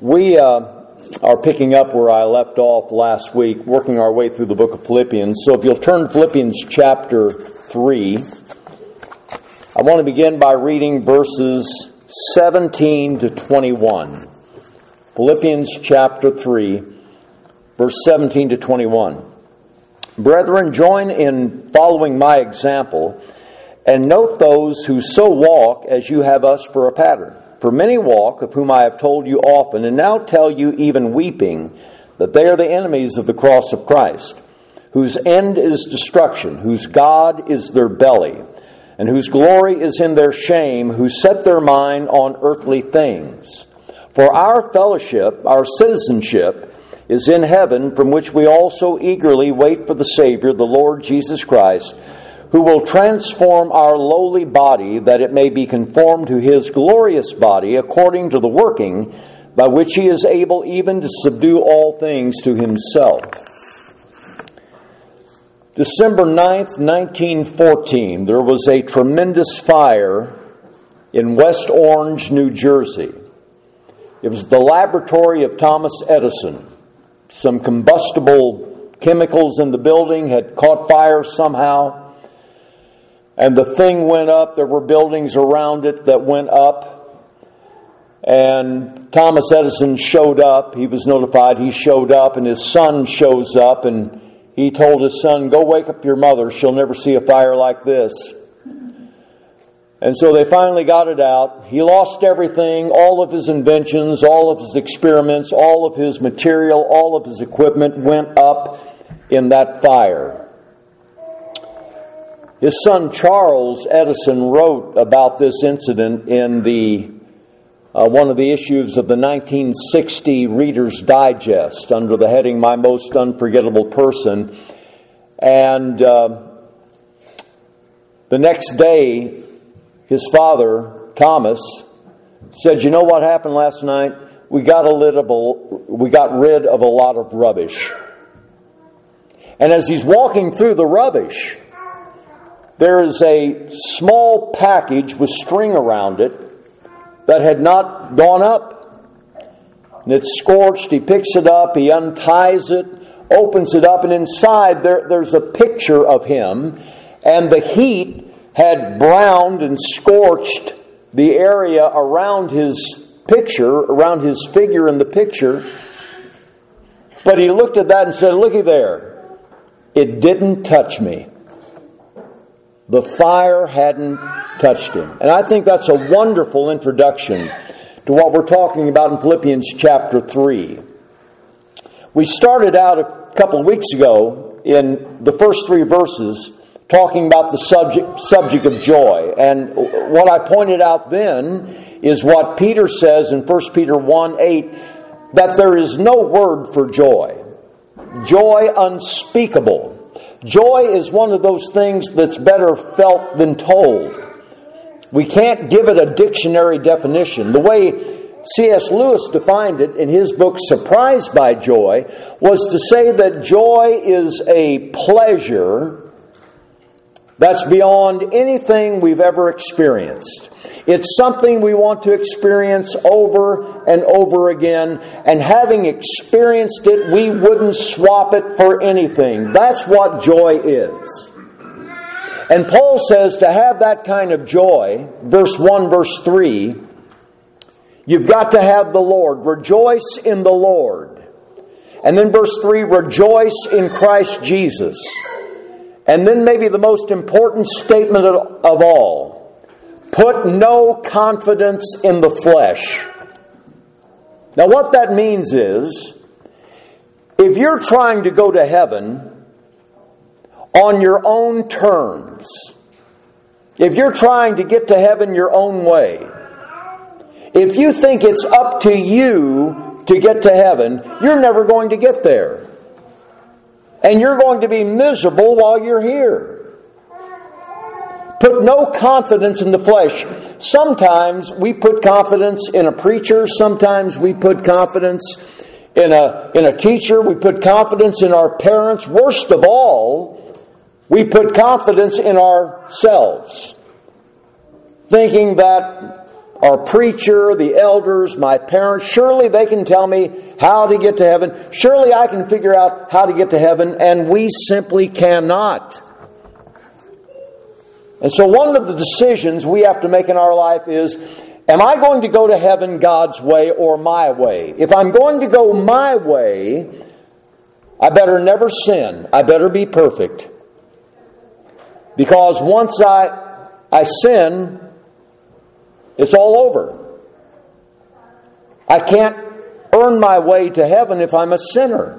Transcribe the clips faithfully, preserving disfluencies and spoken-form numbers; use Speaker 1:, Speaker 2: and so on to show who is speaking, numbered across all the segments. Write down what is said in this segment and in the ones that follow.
Speaker 1: We uh, are picking up where I left off last week, working our way through the book of Philippians. So if you'll turn to Philippians chapter three, I want to begin by reading verses seventeen to twenty-one. Philippians chapter three, verse seventeen to twenty-one. Brethren, join in following my example, and note those who so walk as you have us for a pattern. For many walk, of whom I have told you often, and now tell you even weeping, that they are the enemies of the cross of Christ, whose end is destruction, whose God is their belly, and whose glory is in their shame, who set their mind on earthly things. For our fellowship, our citizenship, is in heaven, from which we also eagerly wait for the Savior, the Lord Jesus Christ, who will transform our lowly body, that it may be conformed to His glorious body, according to the working by which He is able even to subdue all things to Himself. December ninth, nineteen fourteen, there was a tremendous fire in West Orange, New Jersey. It was the laboratory of Thomas Edison. Some combustible chemicals in the building had caught fire somehow. And the thing went up. There were buildings around it that went up. And Thomas Edison showed up. He was notified. He showed up, and his son shows up, and he told his son, "Go wake up your mother. She'll never see a fire like this." And so they finally got it out. He lost everything, all of his inventions, all of his experiments, all of his material, all of his equipment went up in that fire. His son Charles Edison wrote about this incident in the uh, one of the issues of the nineteen sixty Reader's Digest under the heading "My Most Unforgettable Person." And uh, the next day, his father, Thomas, said, "You know what happened last night? We got, a rid of a, we got rid of a lot of rubbish." And as he's walking through the rubbish, there is a small package with string around it that had not gone up. And it's scorched. He picks it up. He unties it, opens it up, and inside there, there's a picture of him. And the heat had browned and scorched the area around his picture, around his figure in the picture. But he looked at that and said, "Looky there. It didn't touch me." The fire hadn't touched him. And I think that's a wonderful introduction to what we're talking about in Philippians chapter three. We started out a couple of weeks ago in the first three verses talking about the subject, subject of joy. And what I pointed out then is what Peter says in First Peter one eight, that there is no word for joy. Joy unspeakable. Joy is one of those things that's better felt than told. We can't give it a dictionary definition. The way C S Lewis defined it in his book Surprised by Joy was to say that joy is a pleasure that's beyond anything we've ever experienced. It's something we want to experience over and over again, and having experienced it, we wouldn't swap it for anything. That's what joy is. And Paul says to have that kind of joy, verse one, verse three, you've got to have the Lord. Rejoice in the Lord. And then verse three, rejoice in Christ Jesus. And then maybe the most important statement of all, put no confidence in the flesh. Now what that means is, if you're trying to go to heaven on your own terms, if you're trying to get to heaven your own way, if you think it's up to you to get to heaven, you're never going to get there. And you're going to be miserable while you're here. Put no confidence in the flesh. Sometimes we put confidence in a preacher. Sometimes we put confidence in a, in a teacher. We put confidence in our parents. Worst of all, we put confidence in ourselves. Thinking that our preacher, the elders, my parents, surely they can tell me how to get to heaven. Surely I can figure out how to get to heaven, and we simply cannot. And so one of the decisions we have to make in our life is, am I going to go to heaven God's way or my way? If I'm going to go my way, I better never sin. I better be perfect. Because once I, I sin, it's all over. I can't earn my way to heaven if I'm a sinner.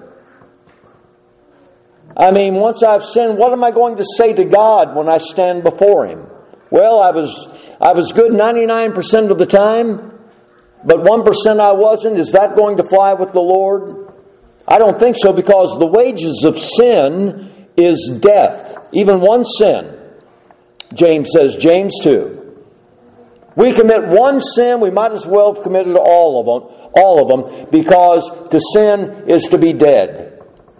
Speaker 1: I mean, once I've sinned, what am I going to say to God when I stand before Him? Well, I was I was good ninety-nine percent of the time, but one percent I wasn't. Is that going to fly with the Lord? I don't think so, because the wages of sin is death. Even one sin. James says, James two. We commit one sin, we might as well have committed all of them, all of them, because to sin is to be dead.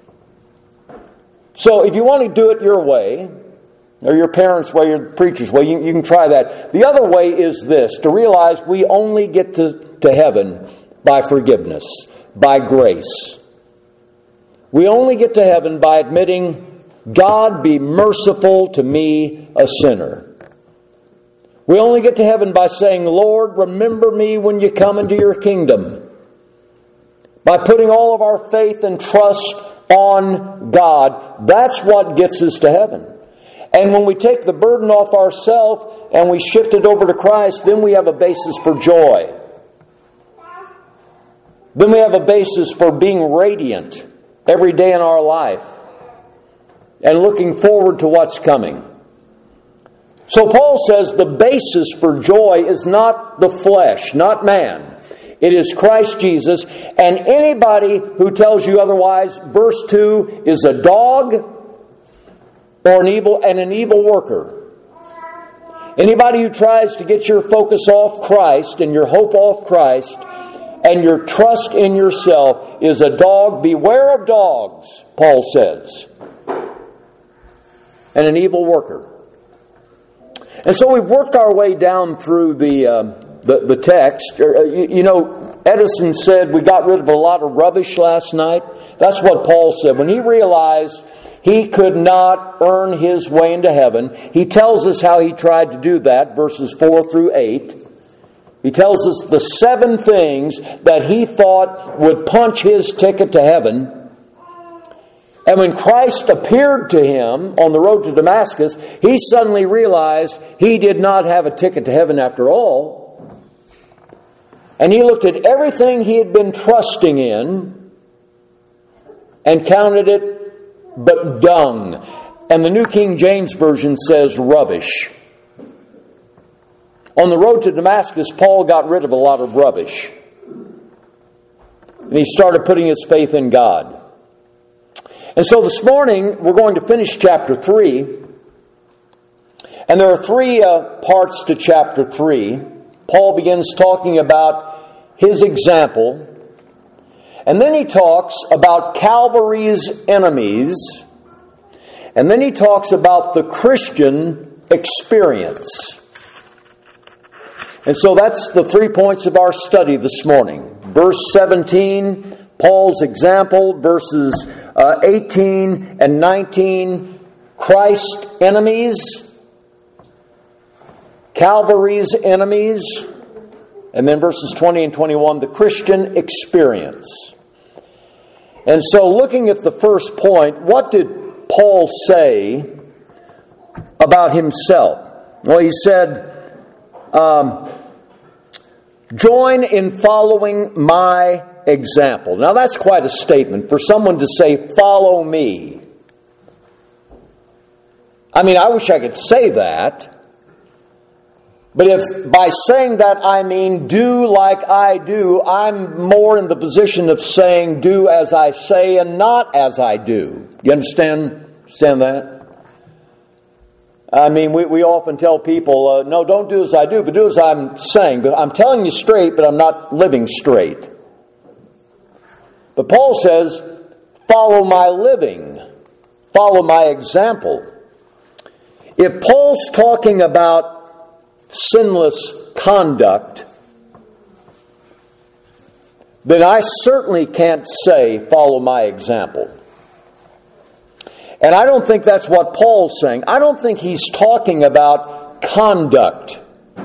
Speaker 1: So if you want to do it your way, or your parents' way, or your preacher's way, you, you can try that. The other way is this, to realize we only get to, to heaven by forgiveness, by grace. We only get to heaven by admitting, God be merciful to me, a sinner. We only get to heaven by saying, Lord, remember me when you come into your kingdom. By putting all of our faith and trust on God. That's what gets us to heaven. And when we take the burden off ourselves and we shift it over to Christ, then we have a basis for joy. Then we have a basis for being radiant every day in our life and looking forward to what's coming. So Paul says the basis for joy is not the flesh, not man. It is Christ Jesus. And anybody who tells you otherwise, verse two, is a dog or an evil and an evil worker. Anybody who tries to get your focus off Christ and your hope off Christ and your trust in yourself is a dog. Beware of dogs, Paul says. And an evil worker. And so we've worked our way down through the uh, the, the text. You, you know, Edison said we got rid of a lot of rubbish last night. That's what Paul said. When he realized he could not earn his way into heaven, he tells us how he tried to do that, verses four through eight. He tells us the seven things that he thought would punch his ticket to heaven. And when Christ appeared to him on the road to Damascus, he suddenly realized he did not have a ticket to heaven after all. And he looked at everything he had been trusting in and counted it but dung. And the New King James Version says rubbish. On the road to Damascus, Paul got rid of a lot of rubbish. And he started putting his faith in God. And so this morning, we're going to finish chapter three. And there are three uh, parts to chapter three. Paul begins talking about his example. And then he talks about Calvary's enemies. And then he talks about the Christian experience. And so that's the three points of our study this morning. Verse seventeen, Paul's example. Verses uh, eighteen and nineteen, Christ's enemies. Calvary's enemies. And then verses twenty and twenty-one, the Christian experience. And so looking at the first point, what did Paul say about himself? Well, he said, um, join in following my example. Now that's quite a statement for someone to say, follow me. I mean, I wish I could say that. But if by saying that I mean do like I do, I'm more in the position of saying do as I say and not as I do. You understand, understand that? I mean, we, we often tell people, uh, no, don't do as I do, but do as I'm saying. But I'm telling you straight, but I'm not living straight. But Paul says, follow my living. Follow my example. If Paul's talking about sinless conduct, then I certainly can't say, follow my example. And I don't think that's what Paul's saying. I don't think he's talking about conduct.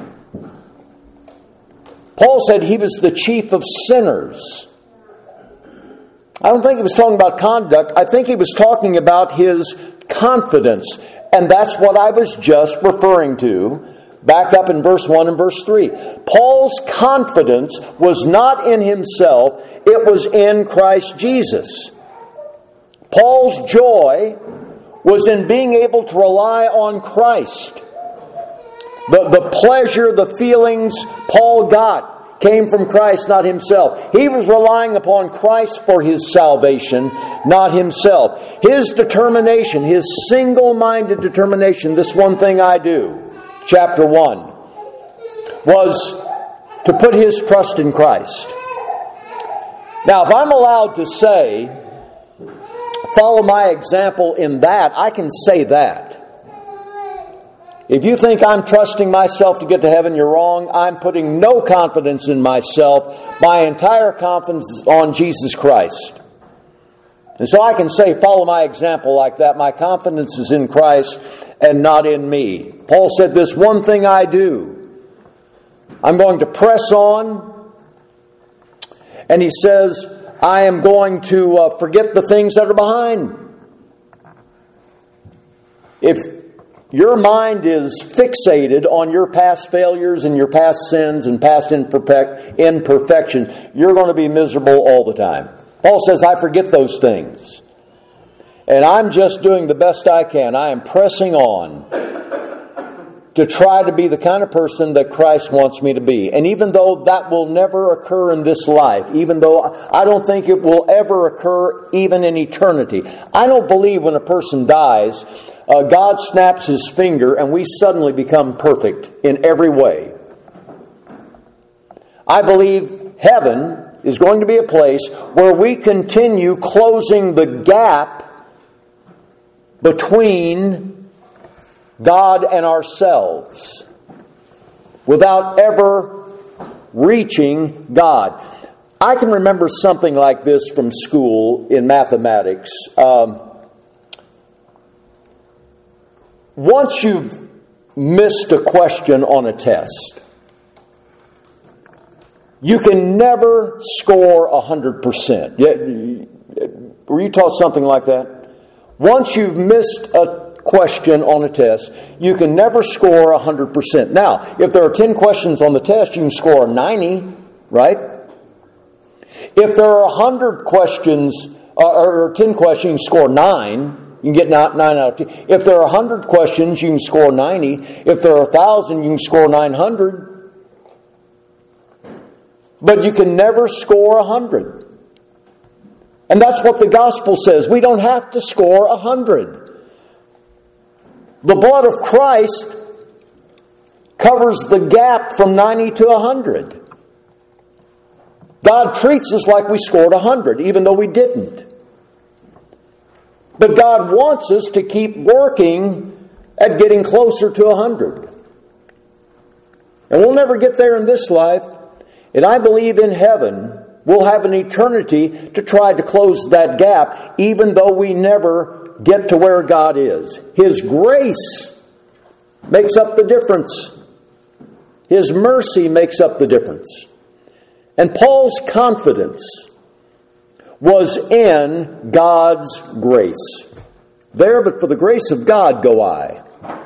Speaker 1: Paul said he was the chief of sinners. I don't think he was talking about conduct. I think he was talking about his confidence. And that's what I was just referring to back up in verse one and verse three. Paul's confidence was not in himself, it was in Christ Jesus. Paul's joy was in being able to rely on Christ. The, the pleasure, the feelings Paul got came from Christ, not himself. He was relying upon Christ for his salvation, not himself. His determination, his single-minded determination, this one thing I do, chapter one, was to put his trust in Christ. Now, if I'm allowed to say, follow my example in that, I can say that. If you think I'm trusting myself to get to heaven, you're wrong. I'm putting no confidence in myself. My entire confidence is on Jesus Christ. And so I can say, follow my example like that. My confidence is in Christ and not in me. Paul said, this one thing I do. I'm going to press on. And he says, I am going to uh, forget the things that are behind. If your mind is fixated on your past failures and your past sins and past imperfect, imperfection, you're going to be miserable all the time. Paul says, I forget those things. And I'm just doing the best I can. I am pressing on to try to be the kind of person that Christ wants me to be. And even though that will never occur in this life, even though I don't think it will ever occur even in eternity, I don't believe when a person dies, uh, God snaps his finger and we suddenly become perfect in every way. I believe heaven is going to be a place where we continue closing the gap between God and ourselves without ever reaching God. I can remember something like this from school in mathematics. Um, once you've missed a question on a test, you can never score one hundred percent. Were you taught something like that? Once you've missed a question on a test, you can never score one hundred percent. Now, if there are ten questions on the test, you can score ninety, right? If there are one hundred questions, or ten questions, you can score nine. You can get nine out of ten. If there are one hundred questions, you can score ninety. If there are one thousand, you can score nine hundred. But you can never score one hundred. And that's what the gospel says. We don't have to score one hundred. The blood of Christ covers the gap from ninety to one hundred. God treats us like we scored one hundred, even though we didn't. But God wants us to keep working at getting closer to one hundred. And we'll never get there in this life. And I believe in heaven, we'll have an eternity to try to close that gap, even though we never get to where God is. His grace makes up the difference. His mercy makes up the difference. And Paul's confidence was in God's grace. There, but for the grace of God go I.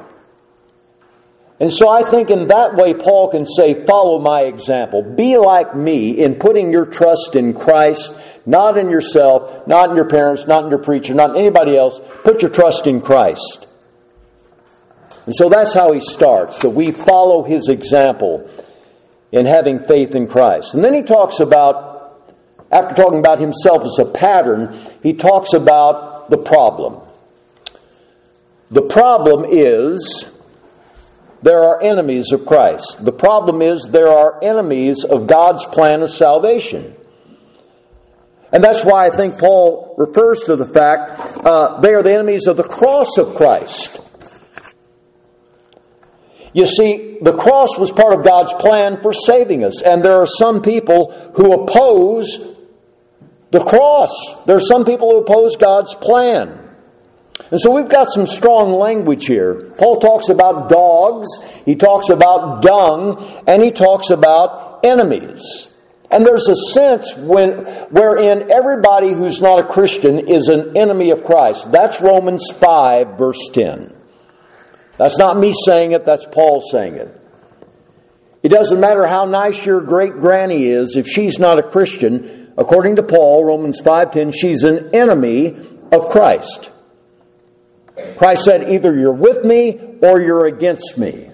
Speaker 1: And so I think in that way Paul can say, follow my example. Be like me in putting your trust in Christ, not in yourself, not in your parents, not in your preacher, not in anybody else. Put your trust in Christ. And so that's how he starts. So we follow his example in having faith in Christ. And then he talks about, after talking about himself as a pattern, he talks about the problem. The problem is there are enemies of Christ. The problem is there are enemies of God's plan of salvation. And that's why I think Paul refers to the fact uh, they are the enemies of the cross of Christ. You see, the cross was part of God's plan for saving us. And there are some people who oppose the cross. There are some people who oppose God's plan. And so we've got some strong language here. Paul talks about dogs, he talks about dung, and he talks about enemies. And there's a sense when, wherein everybody who's not a Christian is an enemy of Christ. That's Romans five, verse ten. That's not me saying it, that's Paul saying it. It doesn't matter how nice your great granny is, if she's not a Christian, according to Paul, Romans five ten, she's an enemy of Christ. Christ said, either you're with me or you're against me.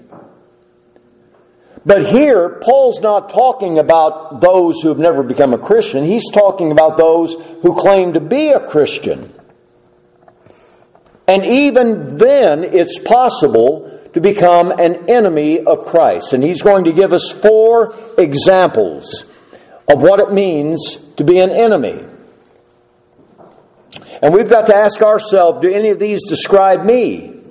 Speaker 1: But here, Paul's not talking about those who have never become a Christian. He's talking about those who claim to be a Christian. And even then, it's possible to become an enemy of Christ. And he's going to give us four examples of what it means to be an enemy. And we've got to ask ourselves, do any of these describe me?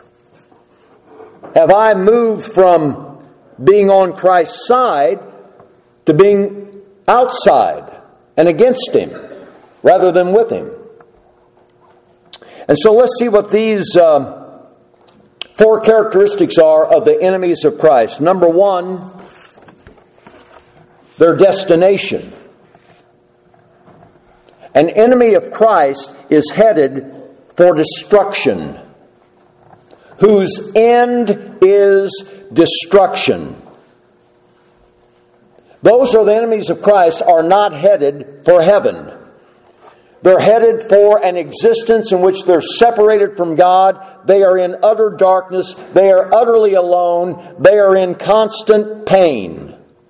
Speaker 1: Have I moved from being on Christ's side to being outside and against Him rather than with Him? And so let's see what these um, four characteristics are of the enemies of Christ. Number one, their destination. An enemy of Christ is headed for destruction, whose end is destruction. Those who are the enemies of Christ are not headed for heaven. They're headed for an existence in which they're separated from God. They are in utter darkness. They are utterly alone. They are in constant pain.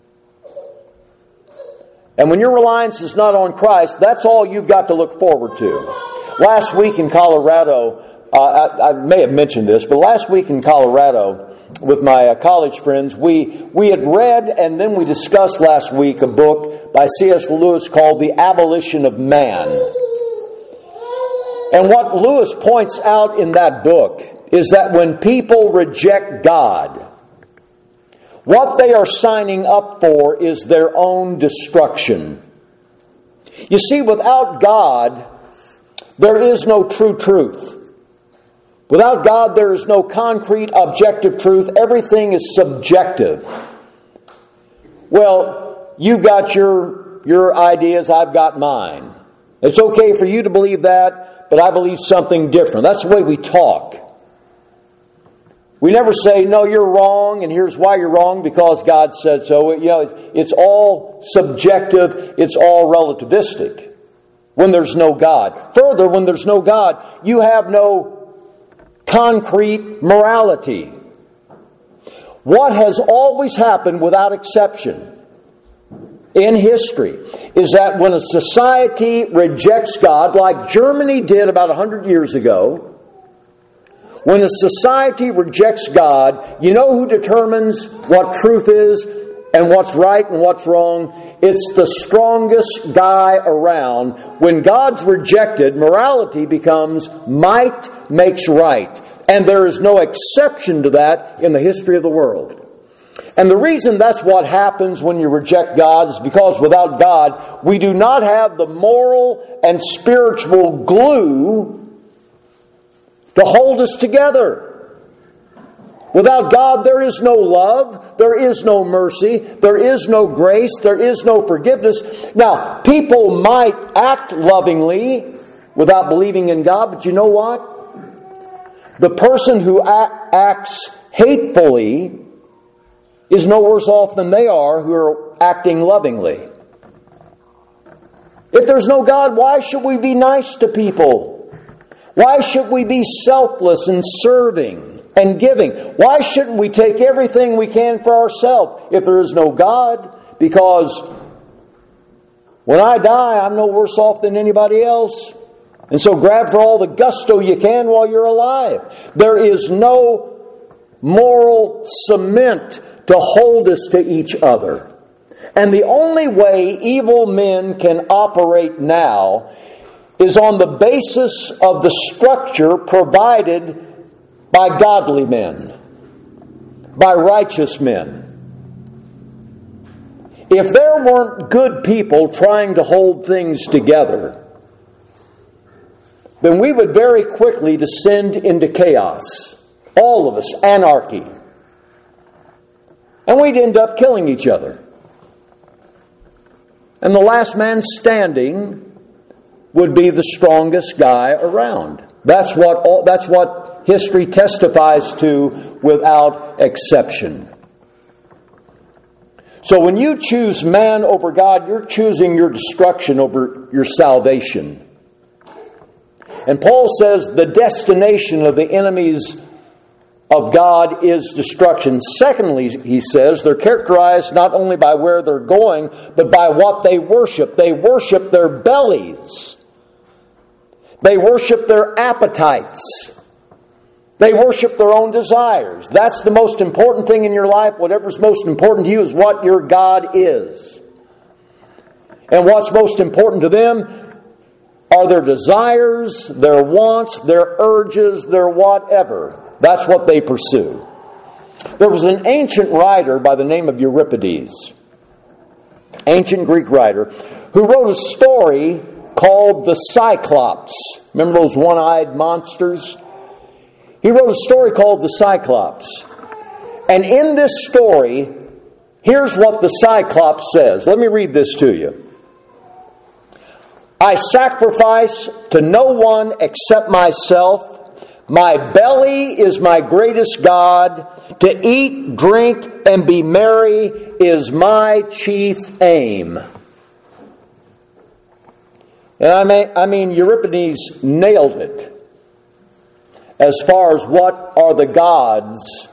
Speaker 1: And when your reliance is not on Christ, that's all you've got to look forward to. Last week in Colorado, uh, I, I may have mentioned this, but last week in Colorado, with my uh, college friends, we, we had read and then we discussed last week a book by C S Lewis called The Abolition of Man. And what Lewis points out in that book is that when people reject God, what they are signing up for is their own destruction. You see, without God, there is no true truth. Without God, there is no concrete, objective truth. Everything is subjective. Well, you've got your, your ideas, I've got mine. It's okay for you to believe that, but I believe something different. That's the way we talk. We never say, no, you're wrong, and here's why you're wrong, because God said so. You know, it's all subjective, it's all relativistic when there's no God. Further, when there's no God, you have no concrete morality. What has always happened without exception in history is that when a society rejects God, like Germany did about one hundred years ago, when a society rejects God, you know who determines what truth is and what's right and what's wrong? It's the strongest guy around. When God's rejected, morality becomes might makes right. And there is no exception to that in the history of the world. And the reason that's what happens when you reject God is because without God, we do not have the moral and spiritual glue to hold us together. Without God, there is no love, there is no mercy, there is no grace, there is no forgiveness. Now, people might act lovingly without believing in God, but you know what? The person who a- acts hatefully is no worse off than they are who are acting lovingly. If there's no God, why should we be nice to people? Why should we be selfless and serving and giving? Why shouldn't we take everything we can for ourselves if there is no God? Because when I die, I'm no worse off than anybody else. And so grab for all the gusto you can while you're alive. There is no moral cement to hold us to each other. And the only way evil men can operate now is on the basis of the structure provided by godly men. by righteous men. If there weren't good people trying to hold things together, then we would very quickly descend into chaos. All of us, anarchy. And we'd end up killing each other. And the last man standing would be the strongest guy around. That's what all, that's what history testifies to without exception. So when you choose man over God, you're choosing your destruction over your salvation. And Paul says the destination of the enemies of God is destruction. Secondly, he says, they're characterized not only by where they're going, but by what they worship. They worship their bellies. They worship their appetites. They worship their own desires. That's the most important thing in your life. Whatever's most important to you is what your God is. And what's most important to them are their desires, their wants, their urges, their whatever. That's what they pursue. There was an ancient writer by the name of Euripides, ancient Greek writer, who wrote a story called the Cyclops. Remember those one-eyed monsters? He wrote a story called the Cyclops. And in this story, here's what the Cyclops says. Let me read this to you. I sacrifice to no one except myself. My belly is my greatest God. To eat, drink, and be merry is my chief aim. And I mean, I mean, Euripides nailed it as far as what are the gods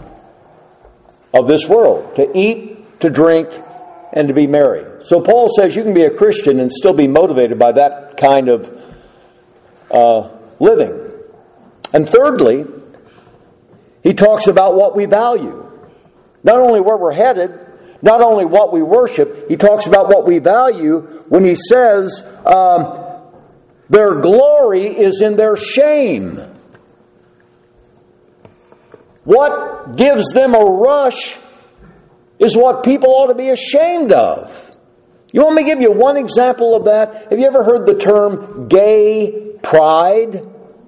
Speaker 1: of this world. To eat, to drink, and to be merry. So Paul says you can be a Christian and still be motivated by that kind of uh, living. And thirdly, he talks about what we value. Not only where we're headed, not only what we worship, he talks about what we value when he says um, their glory is in their shame. What gives them a rush is what people ought to be ashamed of. You want me to give you one example of that? Have you ever heard the term gay pride?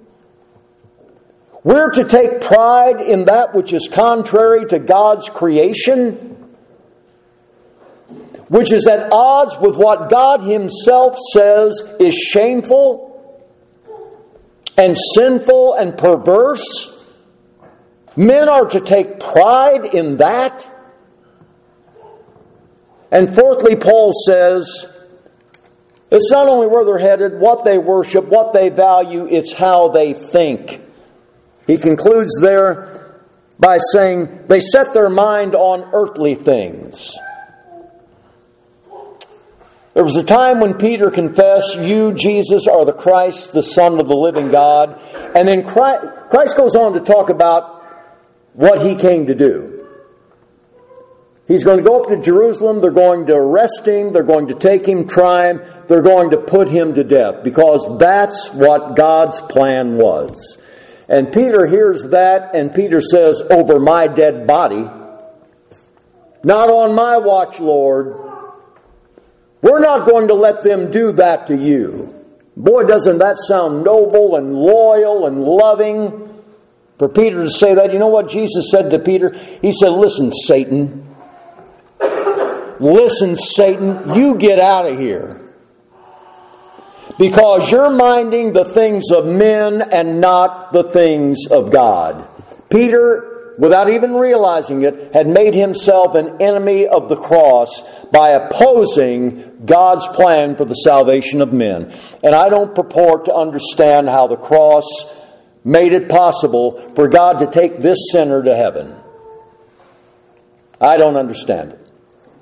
Speaker 1: We're to take pride in that which is contrary to God's creation, which is at odds with what God Himself says is shameful and sinful and perverse. Men are to take pride in that. And fourthly, Paul says, it's not only where they're headed, what they worship, what they value, it's how they think. He concludes there by saying, they set their mind on earthly things. There was a time when Peter confessed, you, Jesus, are the Christ, the Son of the living God. And then Christ goes on to talk about what He came to do. He's going to go up to Jerusalem. They're going to arrest Him. They're going to take Him, try Him. They're going to put Him to death because that's what God's plan was. And Peter hears that and Peter says, over my dead body, not on my watch, Lord. We're not going to let them do that to you. Boy, doesn't that sound noble and loyal and loving for Peter to say that. You know what Jesus said to Peter? He said, listen, Satan. Listen, Satan, you get out of here. Because you're minding the things of men and not the things of God. Peter, without even realizing it, had made himself an enemy of the cross by opposing God's plan for the salvation of men. And I don't purport to understand how the cross made it possible for God to take this sinner to heaven. I don't understand it.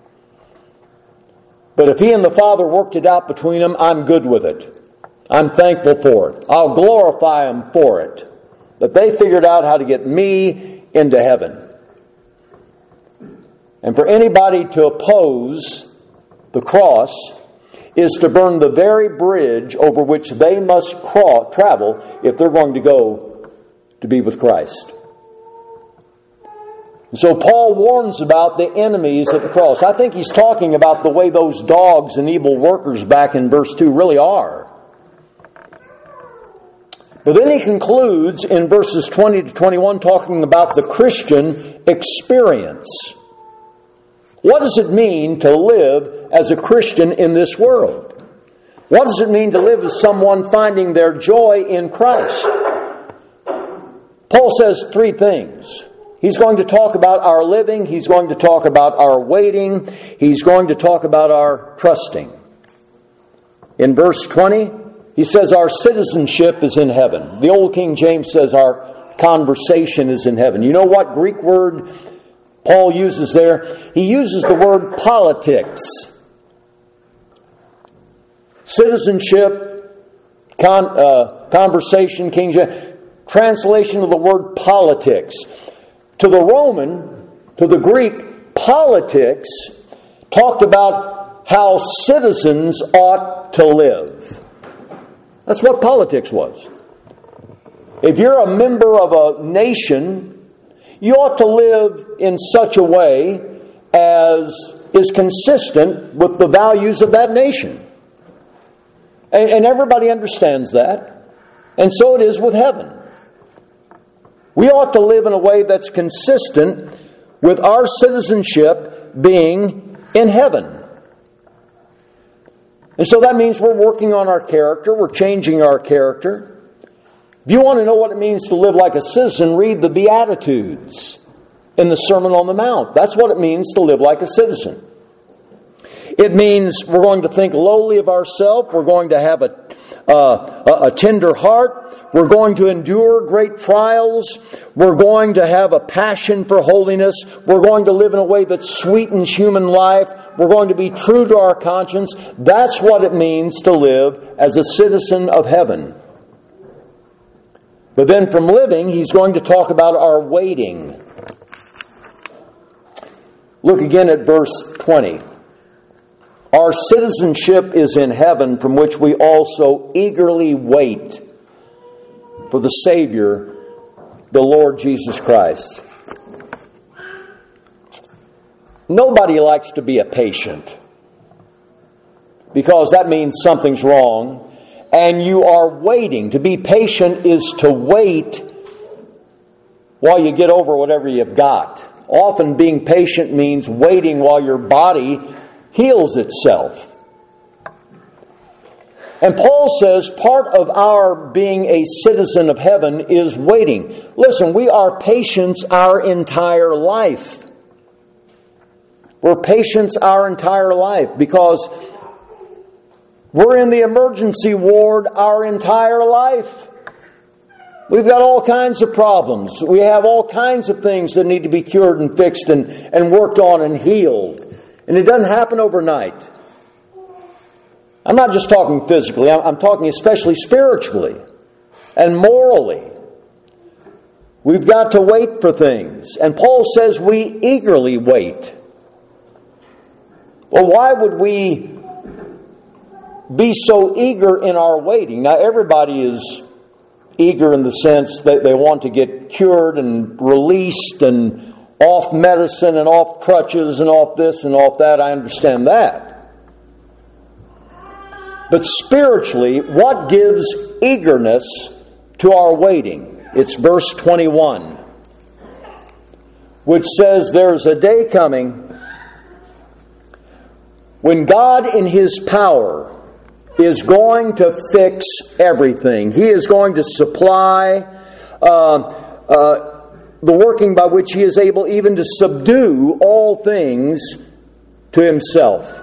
Speaker 1: But if He and the Father worked it out between them, I'm good with it. I'm thankful for it. I'll glorify Him for it. That they figured out how to get me into heaven. And for anybody to oppose the cross is to burn the very bridge over which they must crawl, travel if they're going to go to be with Christ. So Paul warns about the enemies at the cross. I think he's talking about the way those dogs and evil workers back in verse two really are. But then he concludes in verses twenty to twenty-one talking about the Christian experience. What does it mean to live as a Christian in this world? What does it mean to live as someone finding their joy in Christ? Paul says three things. He's going to talk about our living. He's going to talk about our waiting. He's going to talk about our trusting. In verse twenty, he says our citizenship is in heaven. The old King James says our conversation is in heaven. You know what Greek word Paul uses there? He uses the word politics. Citizenship, con, uh, conversation, King James, translation of the word politics. To the Roman, to the Greek, politics talked about how citizens ought to live. That's what politics was. If you're a member of a nation, you ought to live in such a way as is consistent with the values of that nation. And, and everybody understands that. And so it is with heaven. We ought to live in a way that's consistent with our citizenship being in heaven. And so that means we're working on our character, we're changing our character. If you want to know what it means to live like a citizen, read the Beatitudes in the Sermon on the Mount. That's what it means to live like a citizen. It means we're going to think lowly of ourselves, we're going to have a, uh, a, a tender heart, we're going to endure great trials. We're going to have a passion for holiness. We're going to live in a way that sweetens human life. We're going to be true to our conscience. That's what it means to live as a citizen of heaven. But then from living, he's going to talk about our waiting. Look again at verse twenty. Our citizenship is in heaven, from which we also eagerly wait for the Savior, the Lord Jesus Christ. Nobody likes to be a patient, because that means something's wrong, and you are waiting. To be patient is to wait while you get over whatever you've got. Often being patient means waiting while your body heals itself. And Paul says part of our being a citizen of heaven is waiting. Listen, we are patients our entire life. We're patients our entire life because we're in the emergency ward our entire life. We've got all kinds of problems. We have all kinds of things that need to be cured and fixed and, and worked on and healed. And it doesn't happen overnight. I'm not just talking physically, I'm talking especially spiritually and morally. We've got to wait for things. And Paul says we eagerly wait. Well, why would we be so eager in our waiting? Now, everybody is eager in the sense that they want to get cured and released and off medicine and off crutches and off this and off that. I understand that. But spiritually, what gives eagerness to our waiting? It's verse twenty-one, which says, "There's a day coming when God in His power is going to fix everything. He is going to supply uh, uh, the working by which He is able even to subdue all things to Himself."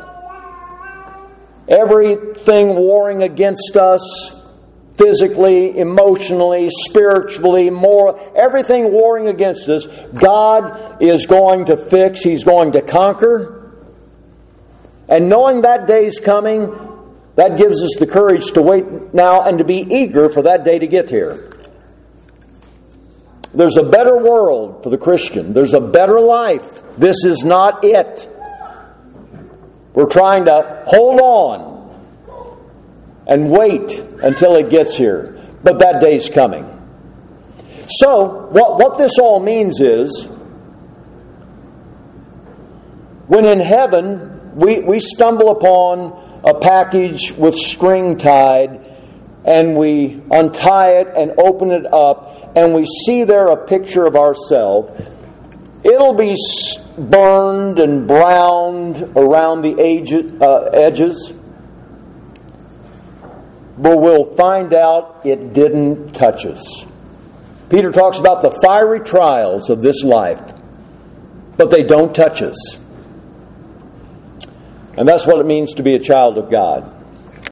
Speaker 1: Everything warring against us, physically, emotionally, spiritually, moral, everything warring against us, God is going to fix. He's going to conquer. And knowing that day's coming, that gives us the courage to wait now and to be eager for that day to get here. There's a better world for the Christian. There's a better life. This is not it. We're trying to hold on and wait until it gets here. But that day's coming. So, what, what this all means is When in heaven, we, we stumble upon a package with string tied, and we untie it and open it up, and we see there a picture of ourselves. It'll be burned and browned around the edges, but we'll find out it didn't touch us. Peter talks about the fiery trials of this life, but they don't touch us. And that's what it means to be a child of God.